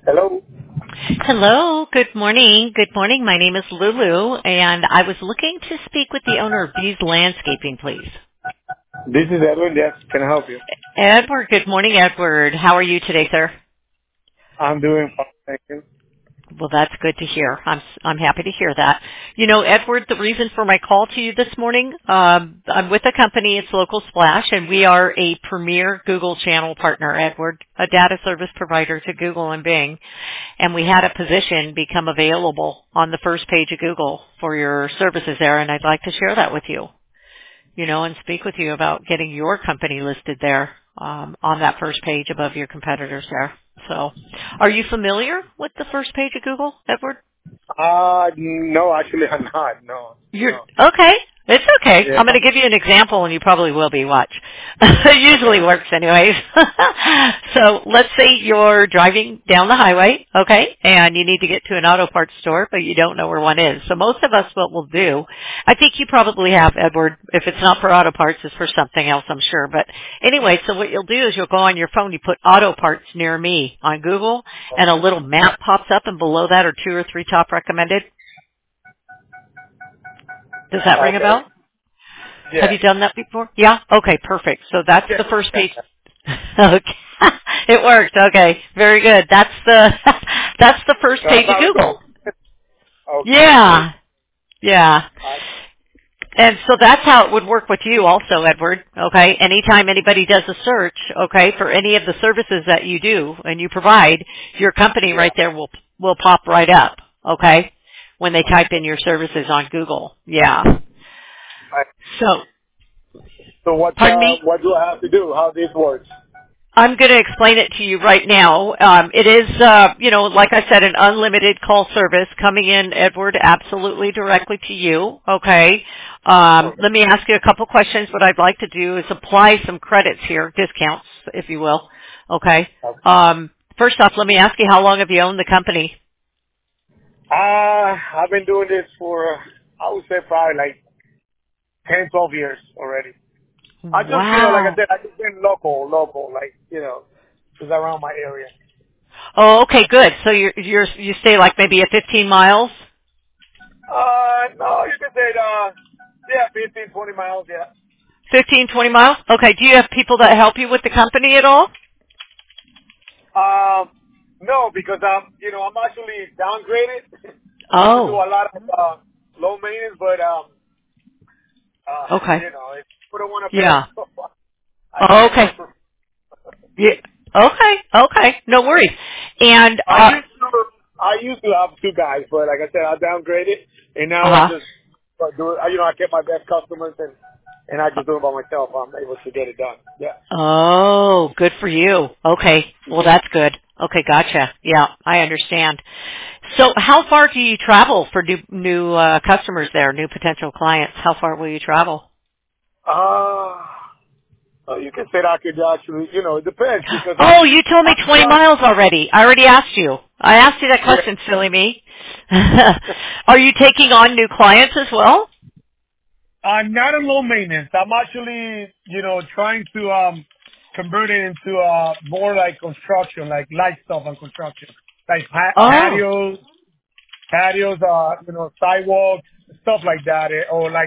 Hello. Hello. Good morning. Good morning. My name is Lulu, and I was looking to speak with the owner of Bees Landscaping, please. This is Edwin. Yes, can I help you? Edward. Good morning, Edward. How are you today, sir? I'm doing fine, thank you. Well, that's good to hear. I'm happy to hear that. You know, Edward, the reason for my call to you this morning, I'm with a company. It's Local Splash, and we are a premier Google channel partner, Edward, a data service provider to Google and Bing. And we had a position become available on the first page of Google for your services there, and I'd like to share that with you, you know, and speak with you about getting your company listed there on that first page above your competitors there. So are you familiar with the first page of Google, Edward? No, actually I'm not. No, You're no. okay. It's okay. Yeah. I'm going to give you an example, and you probably will be. Watch. It usually works, anyways. So let's say you're driving down the highway, okay, and you need to get to an auto parts store, but you don't know where one is. So most of us, what we'll do, I think you probably have, Edward. If it's not for auto parts, it's for something else, I'm sure. But anyway, so what you'll do is you'll go on your phone, you put auto parts near me on Google, and a little map pops up, and below that are 2 or 3 top recommended. Does that ring a Okay. bell? Have Yeah. you done that before? Yeah? Okay, perfect. So that's Yeah. the first page. Okay. It worked. Okay. Very good. That's the that's the first That's page of how it Google. goes. Okay. Yeah. Yeah. I, And so that's how it would work with you also, Edward. Okay. Anytime anybody does a search, okay, for any of the services that you do and you provide, your company yeah. right there will pop right up. Okay. When they type in your services on Google. Yeah. I, So, so pardon me? what do I have to do? How this works? I'm going to explain it to you right now. It is, you know, like I said, an unlimited call service coming in, Edward, absolutely directly to you. Okay. Okay. Let me ask you a couple questions. What I'd like to do is apply some credits here, discounts, if you will. Okay. Okay. First off, let me ask you, how long have you owned the company? I've been doing this for, I would say probably like 10, 12 years already. I just, like I Wow. said, I just been local, like, just around my area. Oh, okay, good. So you stay like maybe at 15 miles? No, you can say, yeah, 15, 20 miles, yeah. 15, 20 miles? Okay. Do you have people that help you with the company at all? No, because I'm actually downgraded. I used to do Oh, a lot of, low maintenance, but, okay. if you don't want to pay, Yeah. I Oh, can't okay. work for, Yeah. Okay. Okay. No worries. And I used to have 2 guys, but like I said, I downgraded, and now I uh-huh. just do it. I get my best customers, and I just do it by myself. I'm able to get it done. Yeah. Oh, good for you. Okay. Well, that's good. Okay, gotcha. Yeah, I understand. So, how far do you travel for new customers there, new potential clients? How far will you travel? You can say that I could actually, it depends because Oh, you told me I'm 20 trying. miles already. I already asked you. I asked you that Yeah. question, silly me. Are you taking on new clients as well? I'm not in low maintenance. I'm actually, trying to convert it into more like construction, like light stuff on construction, like Oh, patios, sidewalks, stuff like that, or like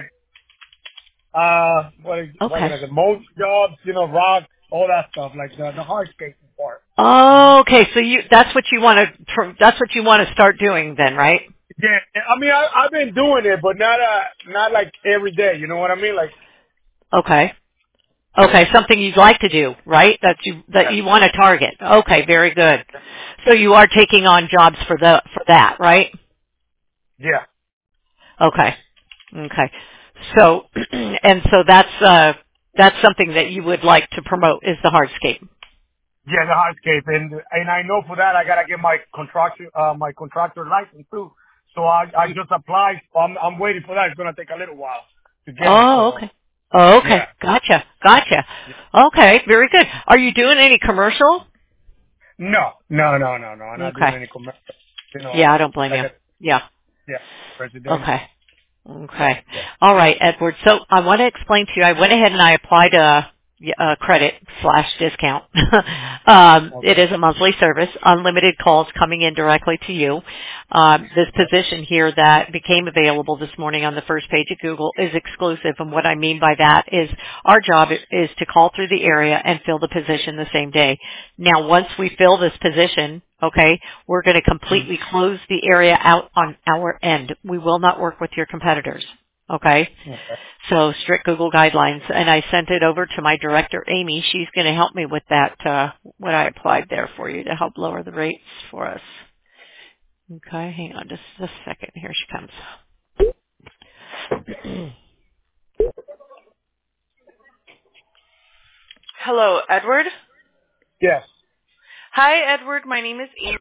what can okay. I say, mulch jobs, rock, all that stuff, like the hardscaping part. Oh, okay. So that's what you want to start doing then, right? Yeah, I mean, I've been doing it, but not like every day. You know what I mean? Like, Okay. yeah, Okay, something you'd like to do, right? That yeah, you want to target. Okay, very good. So you are taking on jobs for that, right? yeah, Okay. Okay. So and so that's something that you would like to promote is the hardscape. yeah, the hardscape, and I know for that I gotta get my contractor license too. So I just applied. I'm waiting for that. It's gonna take a little while to get it. Oh, So okay. Oh, okay. yeah. Gotcha. Gotcha. Okay, very good. Are you doing any commercial? No, no, no, no, no. I'm not doing Okay. any commercial. Yeah, I don't blame Like you. a Yeah. yeah, residential. Okay. Okay. All right, Edward. So I want to explain to you, I went ahead and I applied credit / discount. It is a monthly service, unlimited calls coming in directly to you. This position here that became available this morning on the first page of Google is exclusive, and what I mean by that is our job is to call through the area and fill the position the same day. Now, once we fill this position, okay, we're going to completely close the area out on our end. We will not work with your competitors. Okay? So strict Google guidelines. And I sent it over to my director, Amy. She's going to help me with that, what I applied there for you to help lower the rates for us. Okay, hang on just a second. Here she comes. Hello, Edward. Yes. Hi, Edward. My name is Amy.